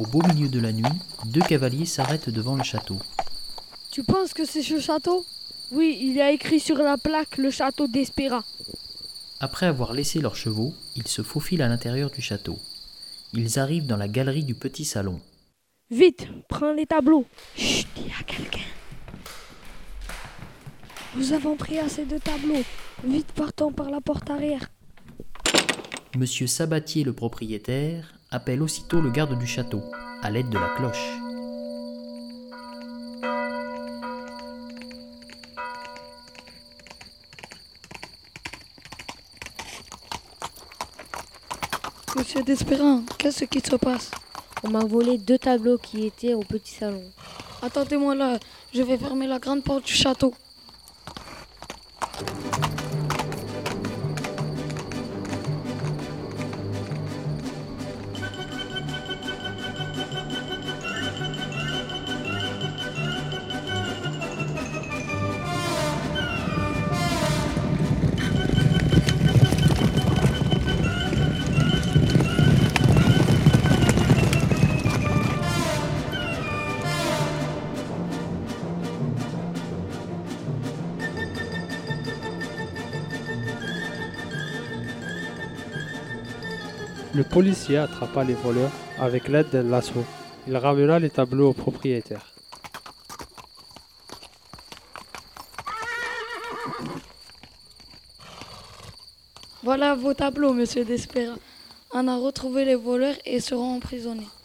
Au beau milieu de la nuit, 2 cavaliers s'arrêtent devant le château. Tu penses que c'est ce château ? Oui, il y a écrit sur la plaque le château d'Espera. Après avoir laissé leurs chevaux, ils se faufilent à l'intérieur du château. Ils arrivent dans la galerie du petit salon. Vite, prends les tableaux. Chut, il y a quelqu'un. Nous avons pris assez de tableaux. Vite, partons par la porte arrière. Monsieur Sabatier, le propriétaire, appelle aussitôt le garde du château, à l'aide de la cloche. Monsieur Despérin, qu'est-ce qui se passe? On m'a volé 2 tableaux qui étaient au petit salon. Attendez-moi là, je vais fermer la grande porte du château. Le policier attrapa les voleurs avec l'aide d'un lasso. Il ramena les tableaux au propriétaire. Voilà vos tableaux, monsieur Despérin. On a retrouvé les voleurs et seront emprisonnés.